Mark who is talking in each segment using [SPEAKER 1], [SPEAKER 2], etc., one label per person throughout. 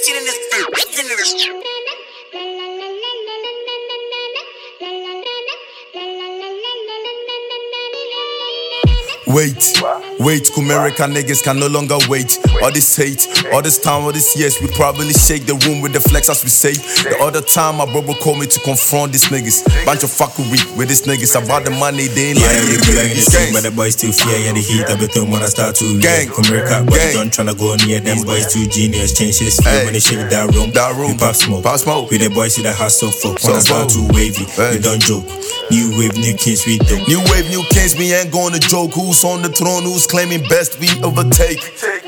[SPEAKER 1] Ratchet in this bitch.
[SPEAKER 2] Wait, Kumerica niggas can no longer wait. All this hate, all this time, all these years, we probably shake the room with the flex as we say. The other time, my brother called me to confront these niggas. Bunch of fuckery with these niggas about the money they ain't
[SPEAKER 3] like it. Yeah, the same, but the boys still fear, yeah, the heat of it when I start to gang. Kumerica, but don't tryna go near them boys too genius. Change his feel when they shake that room. We pop smoke. With the boys see the hustle fuck. When I start too wavy, we don't joke. New wave, new kings, we don't.
[SPEAKER 2] New wave, new kings, we ain't gonna joke. Who's on the throne, who's claiming best, we overtake.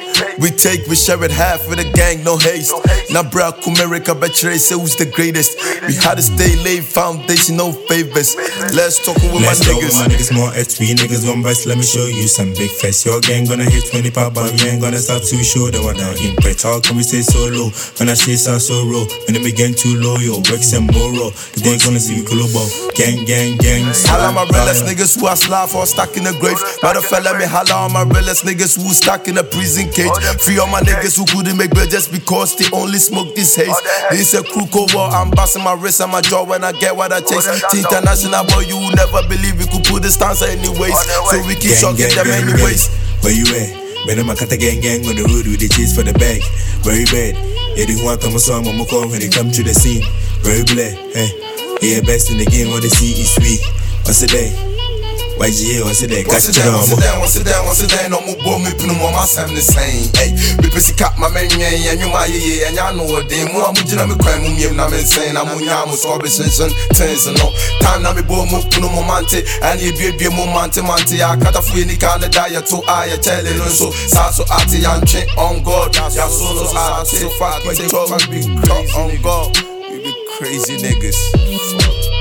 [SPEAKER 2] We share it half with the gang, no haste. Now bro, Kumerica betray say who's the greatest. We had to stay late, foundation, no favors. Let's talk with my niggas.
[SPEAKER 3] My niggas more XP, niggas gon' bust, let me show you some big face. Your gang gonna hit 20 pop, but we ain't gonna stop to show the one down in pet. How can we stay so low? When I shit sound so raw, when it begin too low, yo, Rex and Moro. They ain't gonna see we global. Gang.
[SPEAKER 2] Holla my realest niggas who are slav or stuck in the grave. Matter fella me holla on my realest niggas who stuck in a prison cage. Free all my niggas who couldn't make bail just because they only smoke this haze. This a crook over, I'm busting my wrist and my jaw when I get what I chase. International boy, you will never believe we could put the stance anyways. So we keep shocking them anyways.
[SPEAKER 3] Where you at? Better my cat gang on the road with the chase for the bag. Very bad. Yeah, they want to song on my call when they come to the scene. Very black, hey. Yeah, best in the game, what they see is sweet. What's the day? YGA, what's the day?
[SPEAKER 2] Once it down, no more boy, me put them on my side the same. Hey, we pussy cap my man, and you my yeah, and y'all know what they more. I'm gonna me crime, I'm insane. I'm on yamu, so I'm session, tense and no. Time now me boy, move to no momante, and you be a momante. I cut a free Canada diet to I tell you so. So ati and chain on God. Y'all so I say fuck, we be crazy on God. We be crazy niggas.